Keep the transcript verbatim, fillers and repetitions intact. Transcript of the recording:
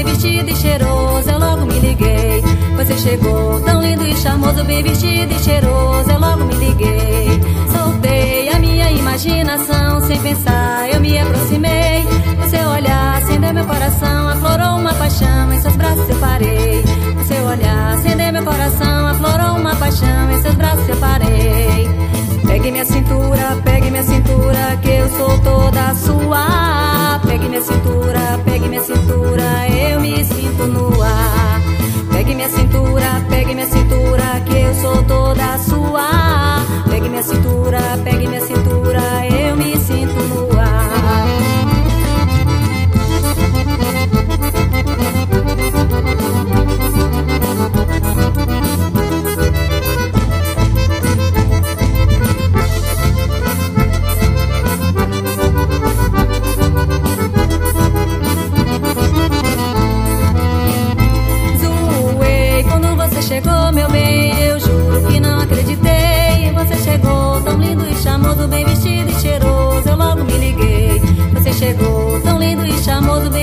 bem vestido e cheiroso, eu logo me liguei. Você chegou tão lindo e charmoso, bem vestido e cheiroso, eu logo me liguei. Soltei a minha imaginação, sem pensar eu me aproximei. Seu olhar acendeu meu coração, aflorou uma paixão, em seus braços eu parei. Seu olhar acendeu meu coração, aflorou uma paixão, em seus braços eu parei. Pegue minha cintura, pegue minha cintura, que eu sou toda sua. Pegue minha cintura, pegue minha cintura, eu me sinto nua. Pegue minha cintura, pegue minha cintura, que eu sou toda sua. Pegue minha cintura, pegue minha cintura, eu me sinto nua. Chegou, meu bem, eu juro que não acreditei. Você chegou tão lindo e charmoso, bem vestido e cheiroso, eu logo me liguei. Você chegou tão lindo e charmoso, bem